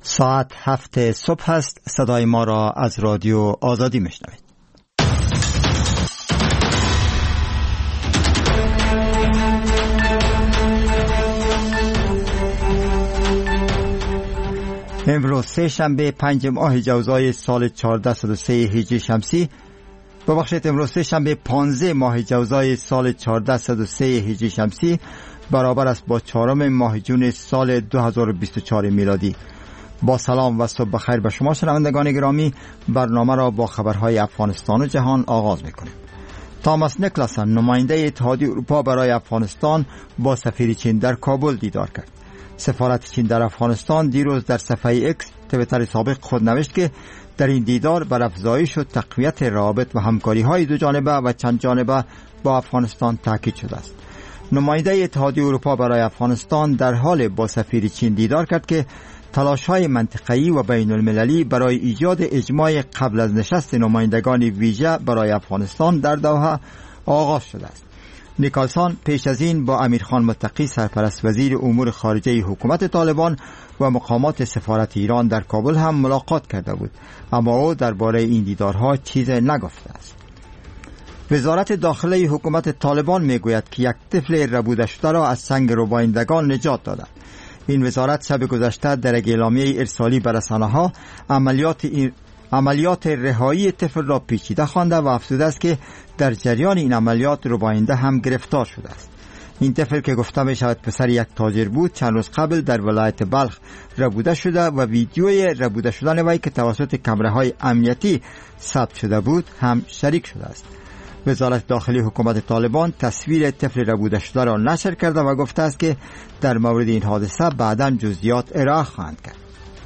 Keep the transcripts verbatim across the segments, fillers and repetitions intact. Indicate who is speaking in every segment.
Speaker 1: ساعت هفت صبح است. صدای ما را از رادیو آزادی میشنوید. امروز سه شنبه پنج ماه جوزای سال چهارصد و سه هجری شمسی، ببخشید امروز سه شنبه پانزده ماه جوزای سال چهارصد و سه هجری شمسی برابر است با چهارم ماه جون سال دو هزار و بیست و چهار میلادی. با سلام و صبح بخیر به شما شنوندگان گرامی، برنامه را با خبرهای افغانستان و جهان آغاز میکنیم. تاماس نیکلاسن، نماینده اتحادیه اروپا برای افغانستان، با سفیر چین در کابل دیدار کرد. سفارت چین در افغانستان دیروز در صفحه اکس توییتر سابق خود نوشت که در این دیدار بر افزایش و تقویت روابط و همکاری های دو جانبه و چند جانبه با افغانستان تاکید شده است. نماینده اتحادیه اروپا برای افغانستان در حال با سفیر چین دیدار کرد که تلاش‌های منطقه‌ای و بین المللی برای ایجاد اجماع قبل از نشست نمایندگان ویژه برای افغانستان در دوحه آغاز شده است. نیکلسون پیش از این با امیرخان متقی، سرپرست وزیر امور خارجه حکومت طالبان، و مقامات سفارت ایران در کابل هم ملاقات کرده بود، اما او درباره این دیدارها چیزی نگفته است. وزارت داخله حکومت طالبان میگوید که یک طفل ربوده شده را از سنگ ربایندگان نجات داده. این وزارت شب گذشته در یک اعلامیه ارسالی به رسانه‌ها عملیات عملیات رهایی طفل را پیچیده خوانده و افزوده است که در جریان این عملیات رباینده هم گرفتار شده است. این طفل که گفته می شود پسر یک تاجر بود، چند روز قبل در ولایت بلخ ربوده شده و ویدیوی ربوده شدن وی که توسط کامراهای امنیتی ثبت شده بود هم شریک شده است. وزارت داخلی حکومت طالبان تصویر طفل ربوده شده را نشر کرده و گفته است که در مورد این حادثه بعداً جزئیات ارائه خواهند کرد.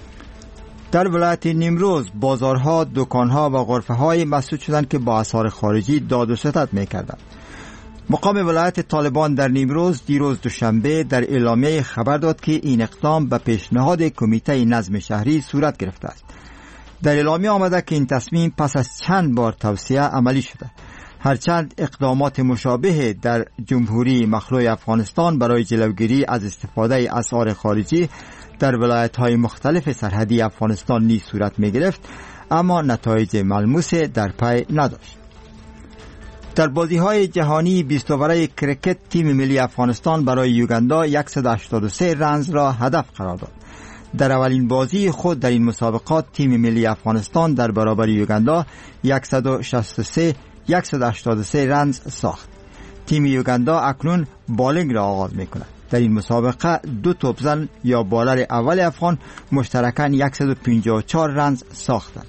Speaker 1: در ولایت نیمروز بازارها، دکانها و غرفه‌های مسدود شدند که با آثار خارجی داد و ستد می‌کردند. مقام ولایت طالبان در نیمروز دیروز دوشنبه در اعلامیه خبر داد که این اقدام به پیشنهاد کمیته نظم شهری صورت گرفته است. در اعلامیه آمده که این تصمیم پس از چند بار توصیه عملی شده، هرچند اقدامات مشابه در جمهوری مخلوع افغانستان برای جلوگیری از استفاده اسعار خارجی در ولایت‌های مختلف سرحدی افغانستان نیز صورت می‌گرفت، اما نتایج ملموسی در پی نداشت. در بازی‌های جهانی بیست اوره کرکت، تیم ملی افغانستان برای یوگاندا صد و هشتاد و سه رنز را هدف قرار داد. در اولین بازی خود در این مسابقات تیم ملی افغانستان در برابر یوگاندا صد و شصت و سه صد و هشتاد و سه رنز ساخت. تیم یوگاندا اکنون بالینگ را آغاز می‌کند. در این مسابقه دو توپزن یا بالر اول افغان مشترکاً صد و پنجاه و چهار رنز ساختند.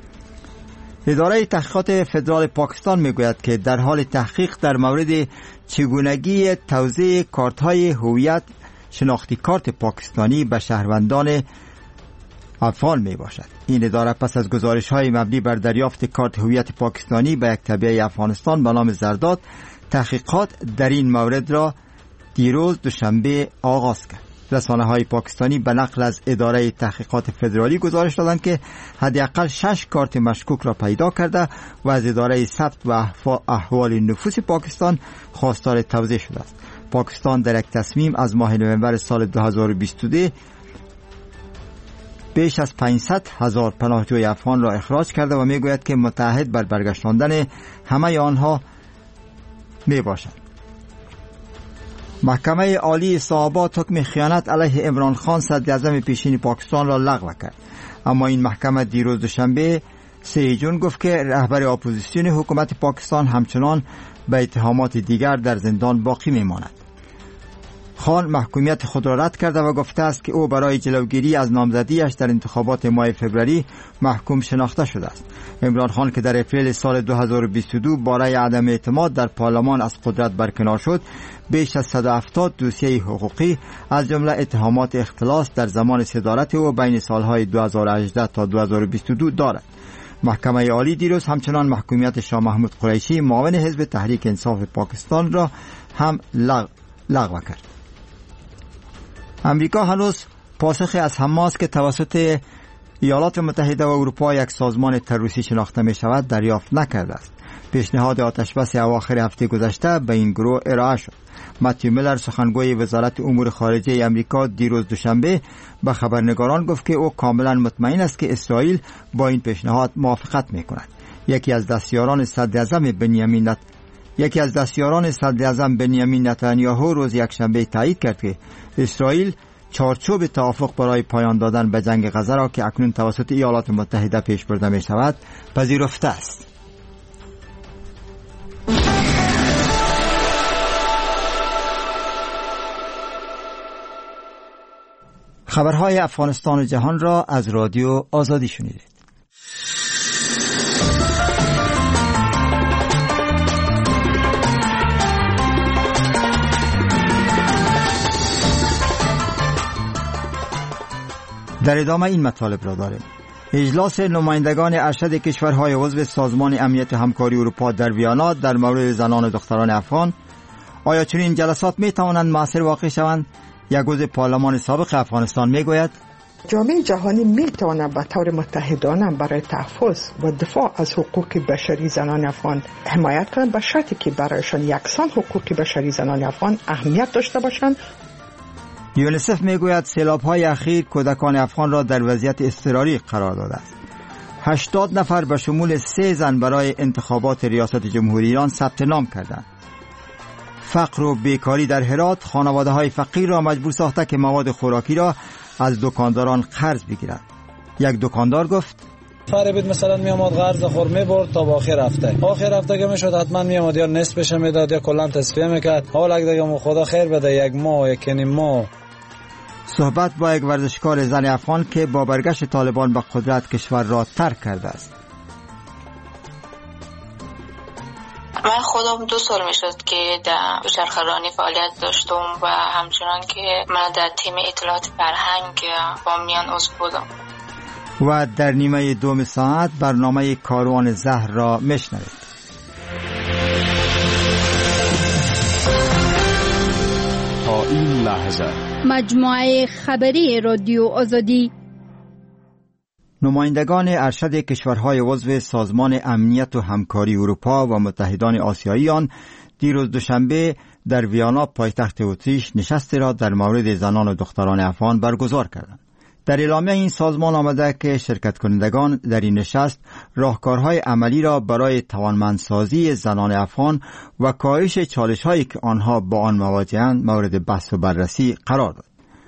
Speaker 1: اداره تحقیقات فدرال پاکستان میگوید که در حال تحقیق در مورد چگونگی توزیع کارت‌های هویت شناختی کارت پاکستانی به شهروندان افغان می باشد. این اداره پس از گزارش‌های مبنی بر دریافت کارت هویت پاکستانی به یک تبعه افغانستان به نام زرداد، تحقیقات در این مورد را دیروز دوشنبه آغاز کرد. رسانه‌های پاکستانی به نقل از اداره تحقیقات فدرالی گزارش دادند که حداقل شش کارت مشکوک را پیدا کرده و از اداره ثبت و احوال نفوس پاکستان خواستار توزیع شده است. پاکستان در یک تصمیم از ماه نوامبر سال دو هزار و بیست و دو بیش از پانصد هزار پناهجوی افغان را اخراج کرده و میگوید که متعهد بر برگشتاندن همه آنها می باشد. محکمه عالی اسلام‌آباد حکم خیانت علیه عمران خان صدراعظم پیشین پاکستان را لغو کرد، اما این محکمه دیروز دوشنبه سه جون گفت که رهبر اپوزیسیون حکومت پاکستان همچنان به اتهامات دیگر در زندان باقی میماند. خان محکومیت خود را رد کرده و گفته است که او برای جلوگیری از نامزدیش در انتخابات ماه فوریه محکوم شناخته شده است. عمران خان که در اپریل سال دو هزار و بیست و دو برای عدم اعتماد در پارلمان از قدرت برکنار شد، بیش از صد و هفتاد دوسیه حقوقی از جمله اتهامات اختلاس در زمان صدارت او بین سالهای دو هزار و هجده تا دو هزار و بیست و دو دارد. محکمه عالی دیروز همچنان محکومیت شاه محمود قریشی معاون حزب تحریک انصاف پاکستان را هم لغو, لغو کرد. امریکا هنوز پاسخ از حماس که توسط ایالات متحده و اروپا یک سازمان تروریستی شناخته می شود دریافت نکرده است. پیشنهاد آتشبس اواخر هفته گذشته به این گروه ارائه شد. متیو میلر سخنگوی وزارت امور خارجه امریکا دیروز دوشنبه به خبرنگاران گفت که او کاملا مطمئن است که اسرائیل با این پیشنهاد موافقت می کند. یکی از دستیاران صدر اعظم بنیامین نت... یکی از دستیاران صدر اعظم بنیامین نتانیاهو روز یکشنبه تایید کرد که اسرائیل چارچوب توافق برای پایان دادن به جنگ غزه را که اکنون توسط ایالات متحده پیش برده می شود پذیرفته است. خبرهای افغانستان و جهان را از رادیو آزادی شنیدید. در ادامه این مطالب را داریم. اجلاس نمایندگان ارشد کشورهای عضو سازمان امنیت همکاری اروپا در ویانا در مورد زنان و دختران افغان. آیا چنین جلسات می توانند موثر واقع شوند؟ یک عضو پارلمان سابق افغانستان می گوید
Speaker 2: جامعه جهانی می تواند به طور متحدانه برای تحفظ و دفاع از حقوق بشری زنان افغان حمایت کنند، به شرطی که برایشان یکسان حقوق بشری زنان افغان اهمیت داشته باشند.
Speaker 1: یونیسف می گوید سیلاب‌های اخیر کودکان افغان را در وضعیت اضطراری قرار داده است. هشتاد نفر به شمول سه زن برای انتخابات ریاست جمهوری ایران ثبت نام کردند. فقر و بیکاری در هرات خانواده‌های فقیر را مجبور ساخته که مواد خوراکی را از دکانداران قرض بگیرند. یک دکاندار گفت
Speaker 3: فریبید مثلا میامد قرض خور میبرد تا با آخر هفته آخر هفته که میشد حتما میامد یا نصفش میداد یا کلا تصفیه میکرد. حالا دیگه خدا خیر بده یک ماه یک نیم ماه.
Speaker 1: صحبت با یک ورزشکار زن افغان که با برگشت طالبان به قدرت کشور را ترک کرده است.
Speaker 4: من خودم دو سال میشد که در بشرخرانی فعالیت داشتم و همچنان که من در تیم اطلاعات فرهنگ با میان عضو بودم.
Speaker 1: و در نیمه دوم ساعت برنامه کاروان زهر را میشنوید.
Speaker 5: تا این لحظه
Speaker 6: مجموعه خبری رادیو آزادی.
Speaker 1: نمایندگان ارشد کشورهای عضو سازمان امنیت و همکاری اروپا و متحدان آسیایی آن دیروز دوشنبه در ویانا پایتخت اتریش نشستی را در مورد زنان و دختران افغان برگزار کردند. در اعلامیه این سازمان آمده که شرکت کنندگان در این نشست راهکارهای عملی را برای توانمندسازی زنان افغان و کاهش چالش‌هایی که آنها با آن مواجه‌اند مورد بحث و بررسی قرار داد.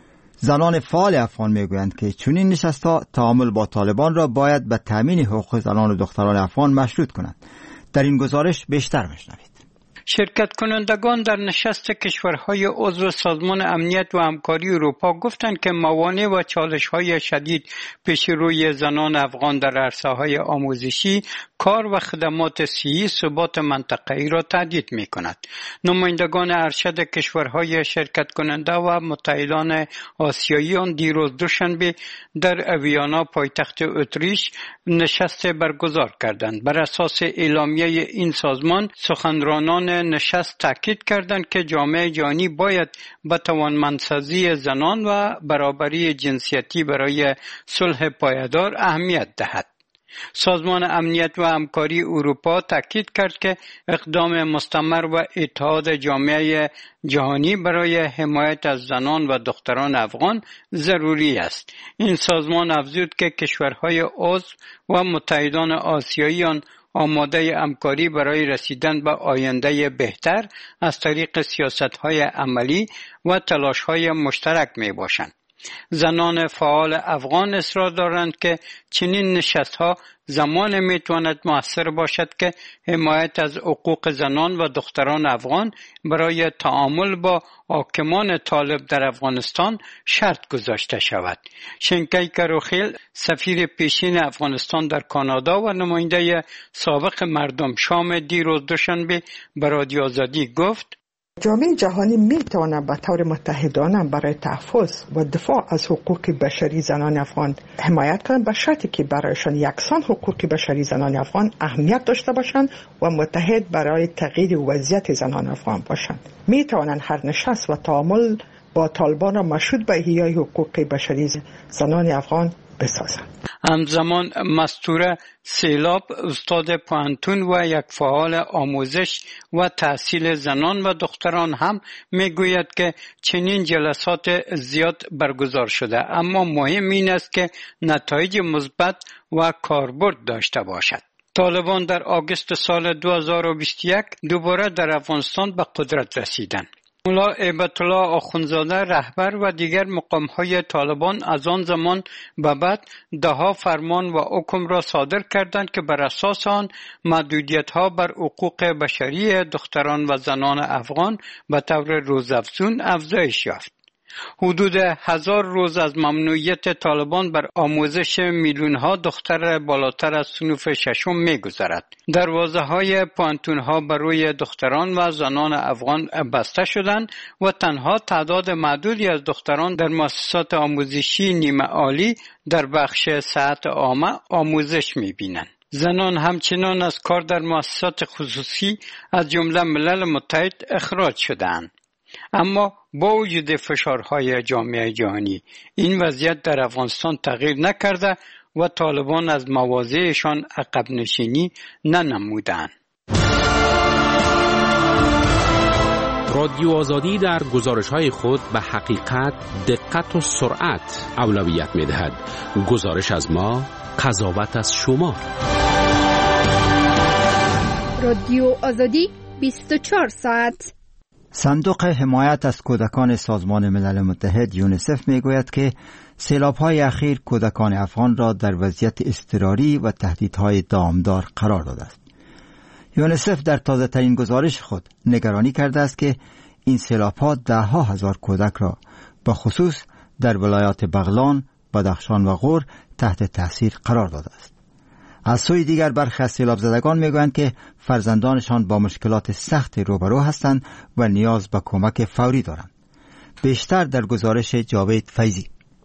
Speaker 1: زنان فعال افغان میگویند که چنین نشست‌ها تعامل با طالبان را باید به تامین حقوق زنان و دختران افغان مشروط کنند. در این گزارش بیشتر بشنوید.
Speaker 7: شرکت کنندگان در نشست کشورهای عضو سازمان امنیت و همکاری اروپا گفتند که موانع و چالش‌های شدید پیش روی زنان افغان در عرصه‌های آموزشی، کار و خدمات صحی ثبات منطقه‌ای را تهدید می‌کند. نمایندگان ارشد کشورهای شرکت کننده و متحدان آسیایی آن دیروز دوشنبه در ویانا پایتخت اتریش نشست برگزار کردند. بر اساس اعلامیه این سازمان سخنرانان نشست تاکید کردند که جامعه جهانی باید به توانمندسازی زنان و برابری جنسیتی برای صلح پایدار اهمیت دهد. سازمان امنیت و همکاری اروپا تاکید کرد که اقدام مستمر و اتحاد جامعه جهانی برای حمایت از زنان و دختران افغان ضروری است. این سازمان افزود که کشورهای عضو و متحدان آسیایی آن آماده همکاری برای رسیدن به آینده بهتر از طریق سیاست‌های عملی و تلاش‌های مشترک می‌باشند. زنان فعال افغان اصرار دارند که چنین نشست‌ها زمان میتواند مؤثر باشد که حمایت از حقوق زنان و دختران افغان برای تعامل با حاکمان طالب در افغانستان شرط گذاشته شود. شنکی کروخیل سفیر پیشین افغانستان در کانادا و نماینده سابق مردم شام دیروز دوشنبه به رادیو آزادی گفت
Speaker 2: جامعه جهانی می تواند به طور متحدانه برای تحفظ و دفاع از حقوق بشری زنان افغان حمایت کنند، به شرطی که برایشان یکسان حقوق بشری زنان افغان اهمیت داشته باشند و متحد برای تغییر وضعیت زنان افغان باشند. می توانند هر نشست و تعامل با طالبان را مشروط به احیای حقوق بشری زنان افغان بسازند.
Speaker 7: همزمان مستوره سیلاب استاد پانتون و یک فعال آموزش و تحصیل زنان و دختران هم میگوید که چنین جلسات زیاد برگزار شده، اما مهم این است که نتایج مثبت و کاربرد داشته باشد. طالبان در آگوست سال دو هزار و بیست و یک دوباره در افغانستان به قدرت رسیدند. مولا هیبت الله آخوندزاده رهبر و دیگر مقام‌های طالبان از آن زمان به بعد ده‌ها فرمان و حکم را صادر کردند که بر اساس آن محدودیت‌ها بر حقوق بشری دختران و زنان افغان به طور روزافزون افزایش یافت. حدود هزار روز از ممنوعیت طالبان بر آموزش میلیون‌ها دختر بالاتر از صنف ششم می‌گذرد. دروازه‌های پانتون‌ها برای دختران و زنان افغان بسته شدند و تنها تعداد معدودی از دختران در مؤسسات آموزشی نیمه عالی در بخش صحت عامه آموزش می‌بینند. زنان همچنان از کار در مؤسسات خصوصی از جمله ملل متحد اخراج شدند. اما با وجود فشارهای جامعه جهانی این وضعیت در افغانستان تغییر نکرده و طالبان از مواضعشان عقب نشینی ننمودند.
Speaker 8: رادیو آزادی در گزارش‌های خود به حقیقت، دقت و سرعت اولویت می‌دهد. گزارش از ما، قضاوت از شما.
Speaker 6: رادیو آزادی بیست و چهار ساعت.
Speaker 1: صندوق حمایت از کودکان سازمان ملل متحد یونیسف میگوید که سیلاب‌های اخیر کودکان افغان را در وضعیت اضطراری و تهدیدهای دامدار قرار داده است. یونیسف در تازه‌ترین گزارش خود نگرانی کرده است که این سیلاب‌ها ده‌ها هزار کودک را به خصوص در ولایات بغلان، بدخشان و غور تحت تاثیر قرار داده است. از سوی دیگر برخی از سیلاب زدگان میگویند که فرزندانشان با مشکلات سخت روبرو هستند و نیاز به کمک فوری دارند. بیشتر در گزارش جاوید فیضی.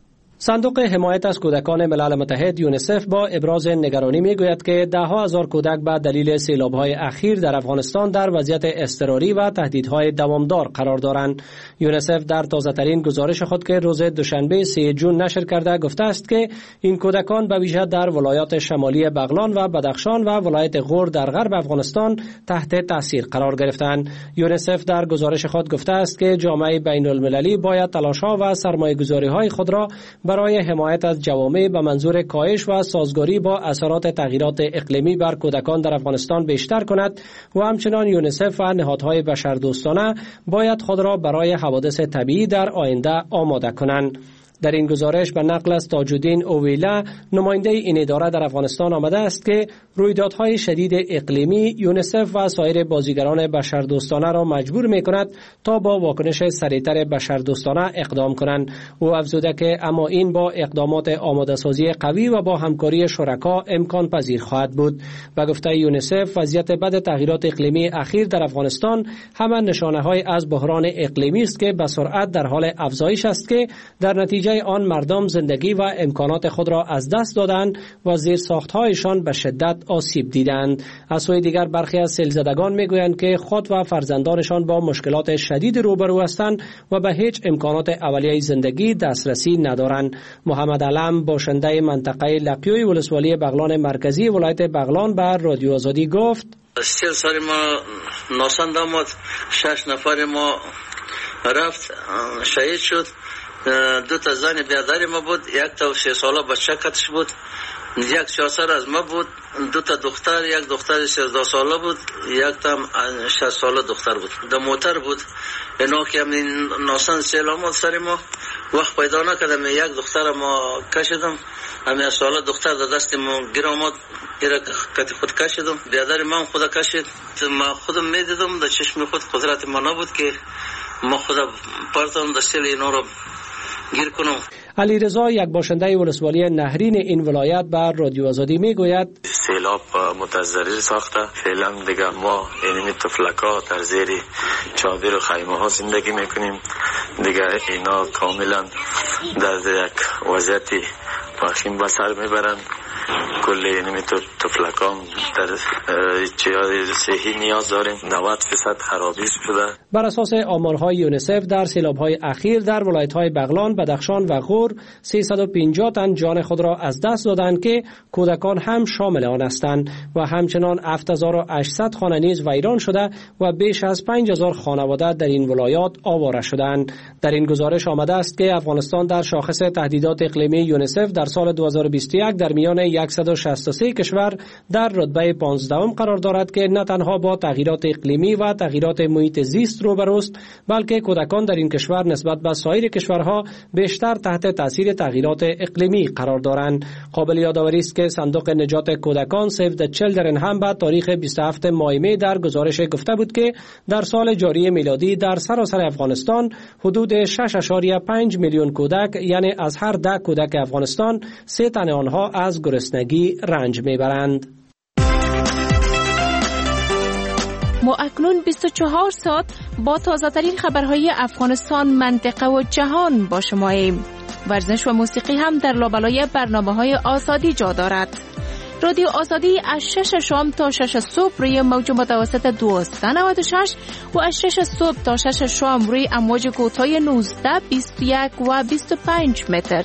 Speaker 9: صندوق حمایت از کودکان ملل متحد یونیسف با ابراز نگرانی میگوید که ده ها هزار کودک به دلیل سیلاب‌های اخیر در افغانستان در وضعیت اضطراری و تهدیدهای دوامدار قرار دارند. یونیسف در تازه‌ترین گزارش خود که روز دوشنبه سوم ژوئن نشر کرده گفته است که این کودکان به ویژه در ولایات شمالی بغلان و بدخشان و ولایت غور در غرب افغانستان تحت تاثیر قرار گرفتند. یونیسف در گزارش خود گفته است که جامعه بین‌المللی باید تلاش‌ها و سرمایه‌گذاری‌های خود را برای حمایت از جوامع به منظور کاهش و سازگاری با اثرات تغییرات اقلیمی بر کودکان در افغانستان بیشتر کند و همچنان یونیسف و نهادهای بشردوستانه باید خود را برای حوادث طبیعی در آینده آماده کنند. در این گزارش به نقل از تاج‌الدین اویلا نماینده این اداره در افغانستان آمده است که رویدادهای شدید اقلیمی یونیسف و سایر بازیگران بشردوستانه را مجبور می‌کند تا با واکنش سریعتر بشردوستانه اقدام کنند. او افزوده که اما این با اقدامات آماده‌سازی قوی و با همکاری شرکا امکان پذیر خواهد بود. و گفته یونیسف وضعیت بد تغییرات اقلیمی اخیر در افغانستان همان نشانه‌های از بحران اقلیمی است که به سرعت در حال افزایش است که در نتیجه آن مردم زندگی و امکانات خود را از دست دادند و زیرساخت‌هایشان به شدت آسیب دیدند. از سوی دیگر برخی از سیلزدگان میگویند که خود و فرزندانشان با مشکلات شدید روبرو هستند و به هیچ امکانات اولیه زندگی دسترسی ندارند. محمد علم باشنده منطقه لقیوی ولسوالی بغلان مرکزی ولایت بغلان به رادیو آزادی گفت:
Speaker 10: سیل سال ما ناسند آمد، شش نفر ما رفت شهید شد. دو تا زن بیادر ما بود، یک تا سه ساله بچه کتش بود، یک چهار سال از ما بود، دو تا دختر، یک دختر سیزده ساله بود، یک تا شش ساله دختر بود. در موتر بود. اینا که همین ناسن سیل آمد سر ما، وقت پیدا نکردم. یک دختر ما کشیدم، همین ساله دختر در دست ما گیر آمد، گیر کتی خود کشیدم. بیادر من خود کشید. ما خودم میدیدم در چشم خود، قدرت ما نبود که ما خود پرتم در سیل اینا رو گیر کنم.
Speaker 9: علی رضا یک باشنده ولسوالی نهرین این ولایت بر رادیو آزادی میگوید:
Speaker 11: سیلاب متضرر ساخته. فعلا دیگه ما اینمی تفلکا در زیر چادر و خیمه ها زندگی میکنیم. دیگه اینا کاملا در یک وضعیت وخیم به سر میبرند. کل اینمی تفلکان در چیزهای صحی نیاز داریم. نود درصد خرابی شده.
Speaker 9: بر اساس آمارهای یونیسف در سیلاب‌های اخیر در ولایت‌های بغلان، بدخشان و غور سیصد و پنجاه تن جان خود را از دست دادند که کودکان هم شامل آن هستند و همچنان هفت هزار و هشتصد خانه نیز ویران شده و بیش از پنج هزار خانواده در این ولایات آواره شدند. در این گزارش آمده است که افغانستان در شاخص تهدیدات اقلیمی یونیسف در سال دو هزار و بیست و یک در میان صد و شصت و سه کشور در رتبه پانزدهم قرار دارد که نه تنها با تغییرات اقلیمی و تغییرات محیط زیست روبروست، بلکه کودکان در این کشور نسبت به سایر کشورها بیشتر تحت تاثیر تغییرات اقلیمی قرار دارند. قابل یادآوری است که صندوق نجات کودکان سیو د چیلدرن هم به تاریخ بیست و هفتم ماه می در گزارش گفته بود که در سال جاری میلادی در سراسر افغانستان حدود شش اشاریه پنج میلیون کودک، یعنی از هر ده کودک افغانستان سه تن آنها از گرسنگی رنج میبرند.
Speaker 12: ما اکنون بیست و چهار ساعت با تازه ترین خبرهای افغانستان، منطقه و جهان با شماییم. ورزش و موسیقی هم در لابلای برنامه‌های آزادی جا دارد. رادیو آزادی از شش شام تا شش صبح روی موج متوسط دویست و نود و شش و از شش صبح تا شش شام روی امواج کوتاه نوزده، بیست و یک و بیست و پنج متر.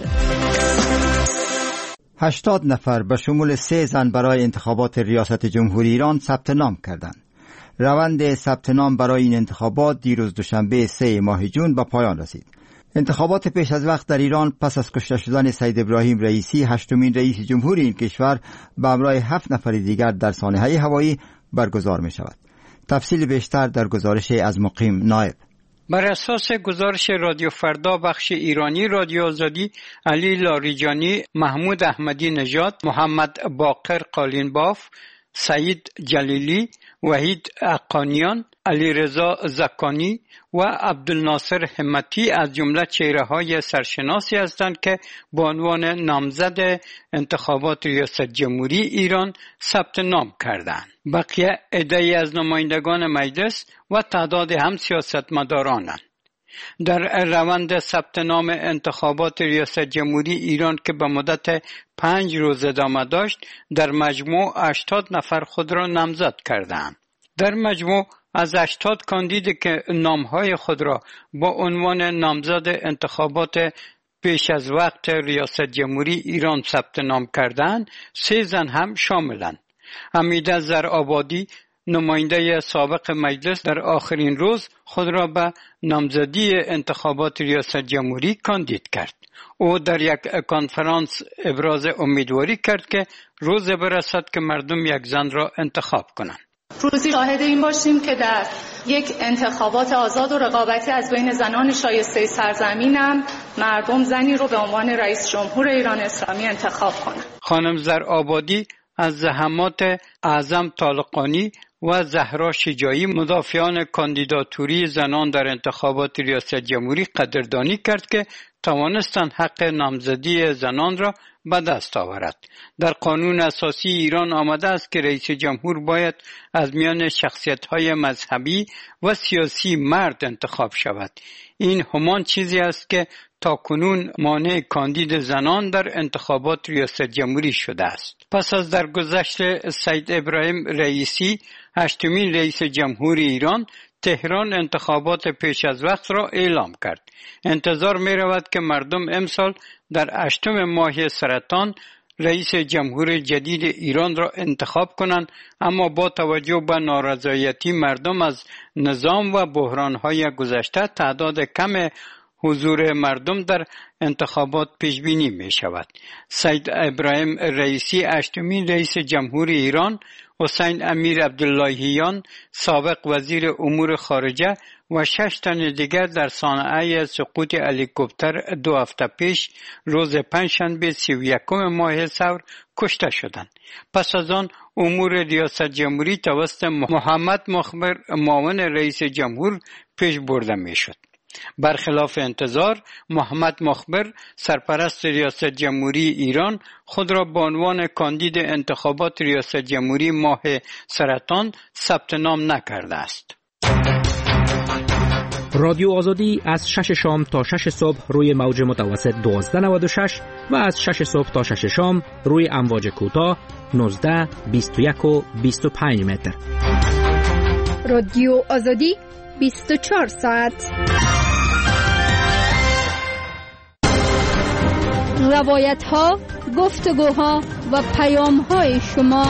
Speaker 1: هشتاد نفر به شمول سه زن برای انتخابات ریاست جمهوری ایران ثبت نام کردند. روند ثبت نام برای این انتخابات دیروز دوشنبه سه ماه جون به پایان رسید. انتخابات پیش از وقت در ایران پس از کشته شدن سید ابراهیم رئیسی، هشتمین رئیس جمهوری این کشور، به همراه هفت نفر دیگر در سانحه هوایی برگزار می شود. تفصیل بیشتر در گزارش از مقیم نایب.
Speaker 7: بر اساس گزارش رادیو فردا بخش ایرانی رادیو آزادی، علی لاریجانی، محمود احمدی نژاد، محمد باقر قالینباف، سعید جلیلی، وحید اقانیان، علی رضا زکانی و عبدالناصر همتی از جمله چهره‌های سرشناسی هستند که به عنوان نامزد انتخابات ریاست جمهوری ایران ثبت نام کردند. بقیه عده‌ای از نمایندگان مجلس و تعداد هم سیاستمدارانند. در روند ثبت نام انتخابات ریاست جمهوری ایران که به مدت پنج روز ادامه داشت، در مجموع هشتاد نفر خود را نامزد کردند. در مجموع از هشتاد کاندید که نامهای خود را با عنوان نامزد انتخابات پیش از وقت ریاست جمهوری ایران ثبت نام کردند، سه زن هم شاملند. حمیده زرآبادی، نماینده سابق مجلس، در آخرین روز خود را به نامزدی انتخابات ریاست جمهوری کاندید کرد. او در یک کنفرانس ابراز امیدواری کرد که روز برسد که مردم یک زن را انتخاب کنند.
Speaker 13: روزی شاهد این باشیم که در یک انتخابات آزاد و رقابتی از بین زنان شایسته سرزمینم مردم زنی رو به عنوان رئیس جمهور ایران اسلامی انتخاب کنند.
Speaker 7: خانم زرآبادی از زحمات اعظم طالقانی و زهرا شجاعی، مدافعان کاندیداتوری زنان در انتخابات ریاست جمهوری، قدردانی کرد که توانستند حق نامزدی زنان را به دست آورد. در قانون اساسی ایران آمده است که رئیس جمهور باید از میان شخصیت‌های مذهبی و سیاسی مرد انتخاب شود. این همان چیزی است که تاکنون مانع کاندید زنان در انتخابات ریاست جمهوری شده است. پس از درگذشت سید ابراهیم رئیسی، هشتمین رئیس جمهوری ایران، تهران انتخابات پیش از وقت را اعلام کرد. انتظار می رود که مردم امسال در هشتم ماه سرطان رئیس جمهور جدید ایران را انتخاب کنند، اما با توجه به نارضایتی مردم از نظام و بحران‌های گذشته، تعداد کم حضور مردم در انتخابات پیش بینی می شود. سید ابراهیم رئیسی، هشتمین رئیس جمهوری ایران، حسین امیر عبداللهیان، سابق وزیر امور خارجه و شش تن دیگر در صحنه سقوط هلیکوپتر دو هفته پیش روز پنجشنبه سی و یکم ماه ثور کشته شدند. پس از آن امور ریاست جمهوری توسط محمد مخبر، معاون رئیس جمهور، پیش برده می شد. برخلاف انتظار، محمد مخبر، سرپرست ریاست جمهوری ایران، خود را به عنوان کاندید انتخابات ریاست جمهوری ماه سرطان ثبت نام نکرده است.
Speaker 14: رادیو آزادی از شش شام تا شش صبح روی موج متوسط دوازده نود و شش و از شش صبح تا شش شام روی امواج کوتاه نوزده، بیست و یک و بیست و پنج متر.
Speaker 6: رادیو آزادی بیست و چهار ساعت. روایت ها، گفتگوها و پیام های شما.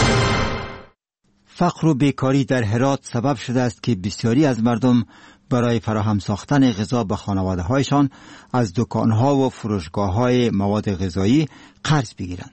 Speaker 1: فقر و بیکاری در هرات سبب شده است که بسیاری از مردم برای فراهم ساختن غذا به خانواده هایشان از دکانها و فروشگاه های مواد غذایی قرض بگیرند.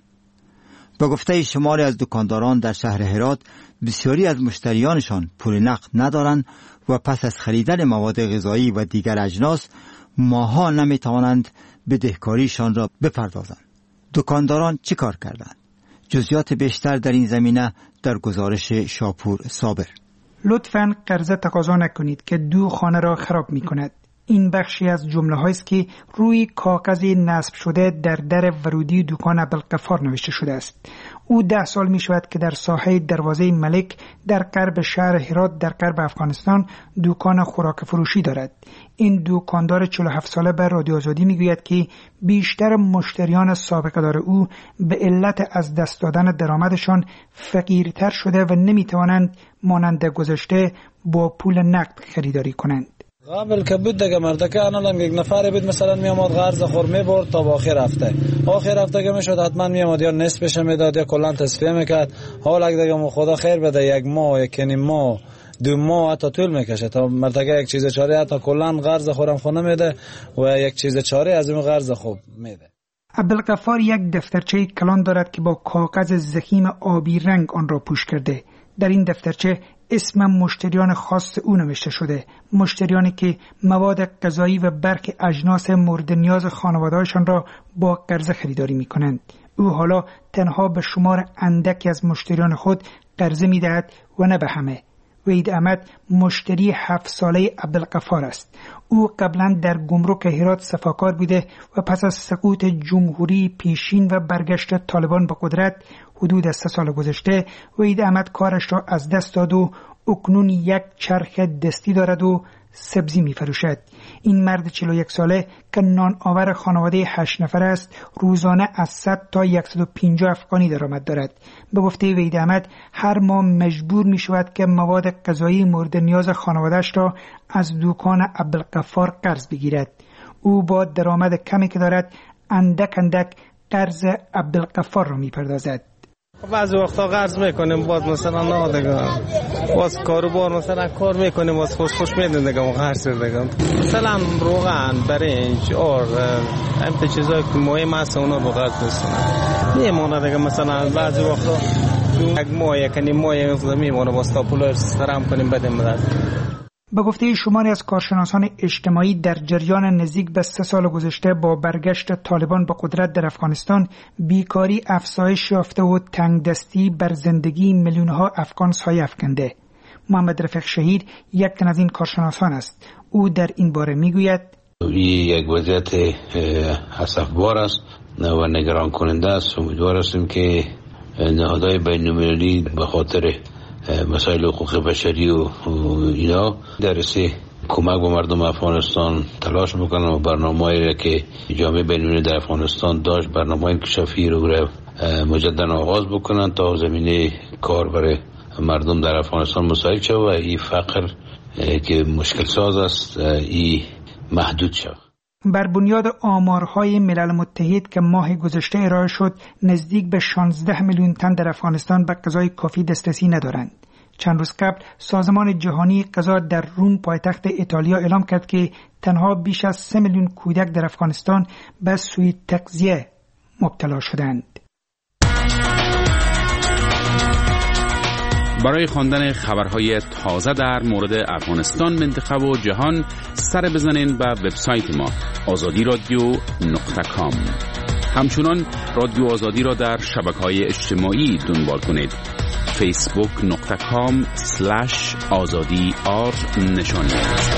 Speaker 1: به گفته شماری از دکانداران در شهر هرات، بسیاری از مشتریانشان پول نقد ندارند و پس از خریدن مواد غذایی و دیگر اجناس ماها نمی توانند بدهکاریشان را بپردازند. دکانداران چه کار کردند؟ جزئیات بیشتر در این زمینه در گزارش شاپور صابر.
Speaker 15: لطفاً قرض تقاضا نکنید که دو خانه را خراب می کند. این بخشی از جمله هایست که روی کاغذ نصب شده در در ورودی دکان ابوالغفار نوشته شده است. او ده سال می شود که در ساحه دروازه ملک در غرب شهر هرات در غرب افغانستان دکان خوراک فروشی دارد. این دکاندار چهل و هفت ساله به رادیو آزادی می گوید که بیشتر مشتریان سابقه دار او به علت از دست دادن درآمدشان فقیرتر شده و نمی توانند مانند گذشته با پول نقد خریداری کنند.
Speaker 3: قبل که بود دیگه مردکه الان یک نفر بود مثلا می آمد قرض خور می برد تا آخر هفته آخر هفته که میشد حتما می آمد یا نصفش میداد یا کلا تصفیه میکرد. حالا اگه دیگه خدا خیر بده یک ماه یک نیم ماه دو ماه حتی طول میکشه تا مردکه یک چیز چاره حتی کلا قرض خورم خونه میده و یک چیز چاره از اون قرض خوب میده.
Speaker 15: ابوالغفار یک دفترچه کلان دارد که با کاغذ ضخیم آبی رنگ آن را پوش کرده. در این دفترچه اسم مشتریان خاص او نوشته شده، مشتریانی که مواد غذایی و برخی اجناس مورد نیاز خانواده‌هایشان را با قرض خریداری می‌کنند. او حالا تنها به شمار اندکی از مشتریان خود قرض می‌دهد و نه به همه. وحید احمد مشتری هفت ساله ابوالغفار است. او قبلا در گمرک هرات صفاکار بوده و پس از سقوط جمهوری پیشین و برگشت طالبان به قدرت حدود سه سال گذشته وحید احمد کارش را از دست داد و اکنون یک چرخ دستی دارد و سبزی می فروشد. این مرد چهل و یک ساله که نان آور خانواده هشت نفر است روزانه از صد تا صد و پنجاه افغانی درآمد دارد. به گفته وحید احمد هر ماه مجبور می شود که مواد غذایی مورد نیاز خانواده‌اش را از دکان ابوالغفار قرض بگیرد. او با درآمد کمی که دارد اندک اندک قرض ابوالغفار را می پردازد.
Speaker 16: بعضی وقتا قرض میکنیم باز مثلا نه دیگه باز کاروبار مثلا کار میکنیم باز خوش خوش میدن دیگه قرض دیگه مثلا روغن برنج اور همین چیزایی که مهم است اونا رو قرض میکنن میمونه دیگه. مثلا بعضی وقتا یک ماه یک نیم ماه میمونه باز تا پول سرام کنیم بدیم بدن.
Speaker 15: به گفته شماری از کارشناسان اجتماعی در جریان نزدیک به سه سال گذشته با برگشت طالبان به قدرت در افغانستان بیکاری افزایش یافته و تنگدستی بر زندگی میلیون‌ها افغان سایه افکنده. محمد رفیق شهید یک تن از این کارشناسان است. او در این باره میگوید
Speaker 17: این یک وضعیت اسفبار است و نگران کننده است. امیدوار هستیم که نهادهای بین‌المللی به خاطر مسائل حقوق بشری و اینا درسته کمک به مردم افغانستان تلاش میکنن و برنامه‌ای که جامعه بین‌المللی در افغانستان داشت برنامه انکشافی رو مجددا آغاز بکنن تا زمینه کار برای مردم در افغانستان مساعد شود و این فقر که مشکل ساز است این محدود شود.
Speaker 15: بر بنیاد آمارهای ملل متحد که ماه گذشته ارائه شد نزدیک به شانزده میلیون تن در افغانستان به غذای کافی دسترسی ندارند. چند روز قبل سازمان جهانی غذا در روم پایتخت ایتالیا اعلام کرد که تنها بیش از سه میلیون کودک در افغانستان به سوء تغذیه مبتلا شدند.
Speaker 8: برای خواندن خبرهای تازه در مورد افغانستان، منطقه و جهان سر بزنین به وبسایت ما آزادی رادیو نقطه کام. همچنان رادیو آزادی را در شبکه‌های اجتماعی دنبال کنید. فیسبوک نقطه کام سلش آزادی آر نشانی.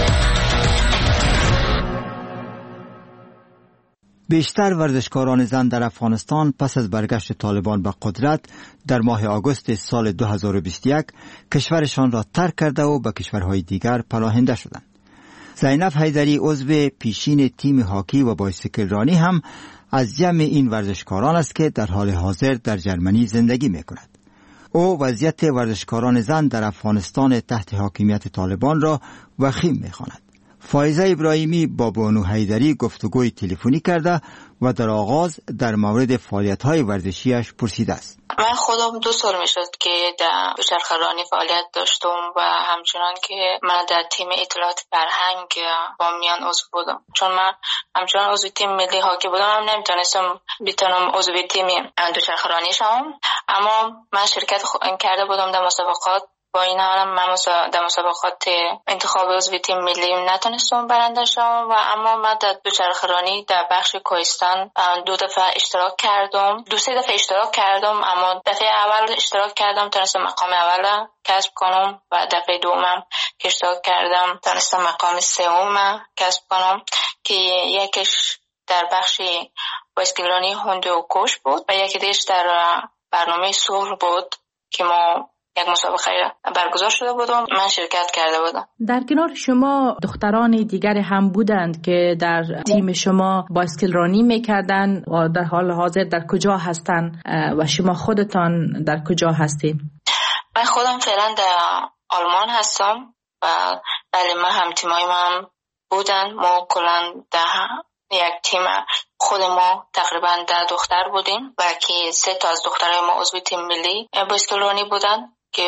Speaker 1: بیشتر ورزشکاران زن در افغانستان پس از برگشت طالبان به قدرت در ماه آگوست سال دو هزار و بیست و یک کشورشان را ترک کرده و به کشورهای دیگر پناهنده شدند. زینب حیدری عضو پیشین تیم هاکی و بایسیکل رانی هم از جمع این ورزشکاران است که در حال حاضر در جرمنی زندگی می کند. او وضعیت ورزشکاران زن در افغانستان تحت حاکمیت طالبان را وخیم می خواند. فایزه ابراهیمی با بانو حیدری گفتگوی تلفنی کرده و در آغاز در مورد فعالیت‌های ورزشیش پرسیده است.
Speaker 4: من خودم دو سال میشد که در دوچرخه رانی فعالیت داشتم و همچنان که من در تیم اطلاعات فرهنگ با میان عضو بودم. چون من همچنان عضو تیم ملی هاکی بودم، هم نمیتونستم بتونم عضو تیم دوچرخه رانی شوم، اما من شرکت کرده بودم در مسابقات. با این حال من در مسابقات انتخاب عضو تیم ملی نتونستم برنده شوم و اما من در دوچرخه رانی در بخش کوهستان دو دفعه اشتراک کردم دو سه دفعه اشتراک کردم اما دفعه اول اشتراک کردم تونستم مقام اول کسب کنم و دفعه دومم که اشتراک کردم تونستم مقام سوم کسب کنم که یکیش در بخش بایسکل رانی هوندو و کوش بود و یکی دیش در برنامه صلح بود که ما یک مسابقه برگزار شده بودم، من شرکت کرده بودم.
Speaker 12: در کنار شما دختران دیگر هم بودند که در تیم شما بایسکل رانی میکردن و در حال حاضر در کجا هستند و شما خودتان در کجا هستید؟
Speaker 4: من خودم فعلا در آلمان هستم و بله من هم تیمای من بودن. ما کلا در یک تیم خود ما تقریبا ده دختر بودیم و که سه تا از دخترای ما عضو تیم ملی بایسکل رانی بودن که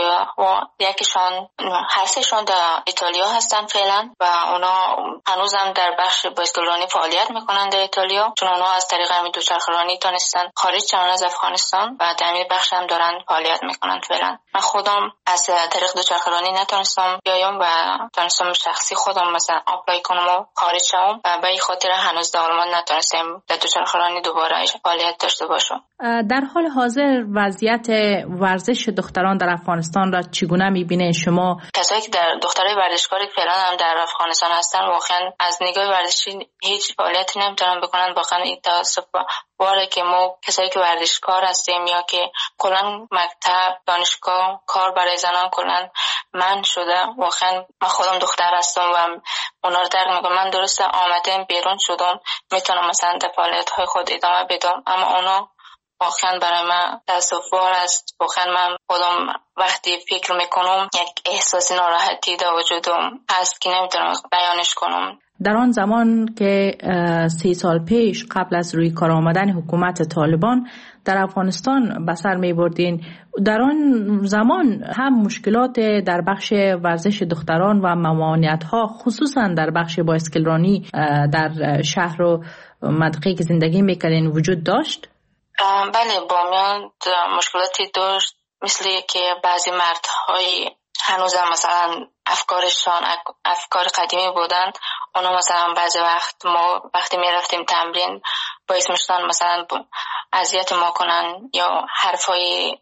Speaker 4: یکیشان هر سهشان در ایتالیا هستن فعلا و اونا هنوزم در بخش بایسکل رانی فعالیت میکنن در ایتالیا، چون اونا از طریق همین دوچرخه رانی تونستن خارج شدن از افغانستان و در همین بخش هم دارن فعالیت میکنن فعلا. من خودم از طریق دوچرخه رانی نتونستم بیایم و تونستم شخصی خودم مثلا اپلای کنم و خارج شوم و به این خاطر هنوز در آلمان نتونستم در دوچرخه رانی دوباره فعالیت داشته باشم.
Speaker 12: در حال حاضر وضعیت ورزش دختران در افغانستان را چگونه می‌بینید شما؟
Speaker 4: کسایی که در دخترای ورزشکاری فعلا هم در افغانستان هستن واقعا از نگاه ورزشی هیچ فعالیتی نمیتونن بکنن. واقعا این تاسف باره که ما کسایی که ورزشکار هستیم یا که کلا مکتب دانشگاه کار برای زنان کلا من شده. واقعا من خودم دختر هستم و اونا رو درک میکنم. من درسته آمدم بیرون شدم میتونم مثلا در فعالیت‌های خود ادامه بدم، اما اونا واقعا برای من تاسف‌بار است. واقعا من خودم وقتی فکر میکنم یک احساس ناراحتی در وجودم هست که نمیتونم بیانش کنم.
Speaker 12: در آن زمان که سی سال پیش قبل از روی کار آمدن حکومت طالبان در افغانستان به سر می بردین، در آن زمان هم مشکلات در بخش ورزش دختران و ممانعت ها خصوصا در بخش بایسکل رانی در شهر و منطقه‌ای که زندگی میکردین وجود داشت؟
Speaker 4: بله بامیان مشکلاتی داشت، مثل که بعضی مردهای هنوز هم مثلا افکارشان افکار قدیمی بودند. اونا مثلا بعضی وقت ما وقتی می رفتیم تمرین باعث میشدن مثلا اذیت ما کنن یا حرفای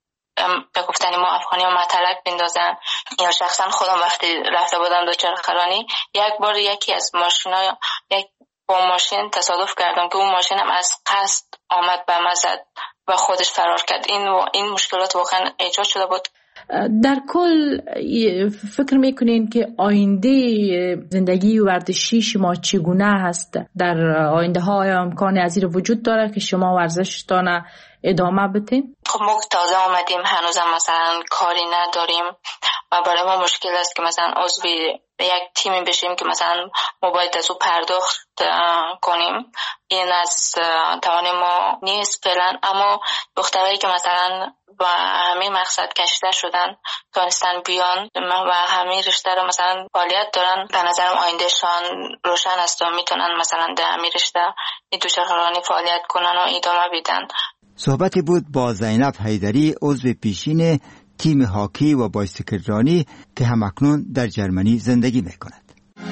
Speaker 4: به گفتن ما افغانی ها مطلق بندازن. یا شخصا خودم وقتی رفته بودم دوچرخه رانی یک بار یکی از ماشینای یک با ماشین تصادف کردم که اون ماشین هم از قصد آمد به مزد و خودش فرار کرد. این و این مشکلات واقعا ایجاد شده بود.
Speaker 12: در کل فکر میکنین که آینده زندگی ورزشی شما چگونه هست؟ در آینده ها امکان از این وجود داره که شما ورزشتان ادامه بدین؟
Speaker 4: خب ما تازه آمدیم هنوزم مثلا کاری نداریم و برای ما مشکل است که مثلا عضو یک تیمی بشیم که مثلا ما باید از او پرداخت کنیم. این از توان ما نیست فعلا، اما دخترایی که مثلا با همین مقصد کشیده شدن تونستن بیان و همین رشته رو مثلا فعالیت دارن. به نظرم آیندهشان روشن است و میتونن مثلا در همین رشته این دوچرخه رانی فعالیت کنن و ادامه بدن.
Speaker 1: صحبتی بود با زینب حیدری عضو پیشین تیم هاکی و بایسکل رانی که همکنون در جرمنی زندگی میکند.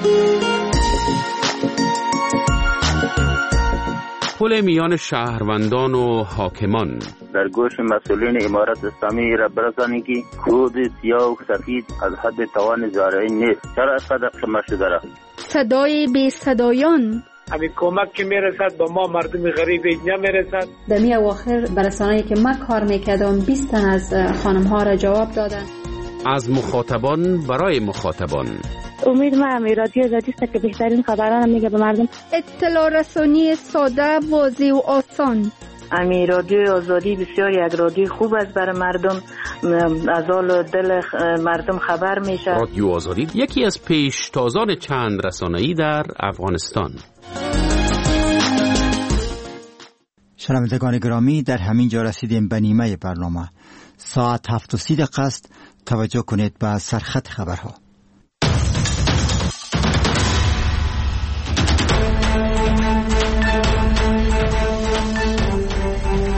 Speaker 8: پل میان شهروندان و حاکمان
Speaker 18: در گوش مسئولین امارت اسلامی را برسانید که کود سیاه و سفید از حد توان زارعین نیست. چرا اینقدر شما شده را؟
Speaker 6: صدای بی صدایان
Speaker 19: همین کمک که میرسد با ما مردم غریب اینجا میرسد.
Speaker 20: در می اواخر برسانه‌ای که من کار میکردم بیست تن از خانم ها را جواب دادن.
Speaker 8: از مخاطبان برای مخاطبان
Speaker 21: امید ما هم رادیو آزادی است که بهترین خبران میگه به مردم.
Speaker 6: اطلاع رسانی ساده، واضح و آسان.
Speaker 21: امی رادیو آزادی بسیار یک رادیو خوب است برای مردم، از حال دل مردم خبر میشه.
Speaker 8: رادیو آزادی یکی از پیشتازان چند رسانه‌ای در افغانستان.
Speaker 1: شنوندگان گرامی، در همین جا رسیدیم به نیمه برنامه. ساعت هفت و سی دقیقه است. توجه کنید به سرخط خبرها.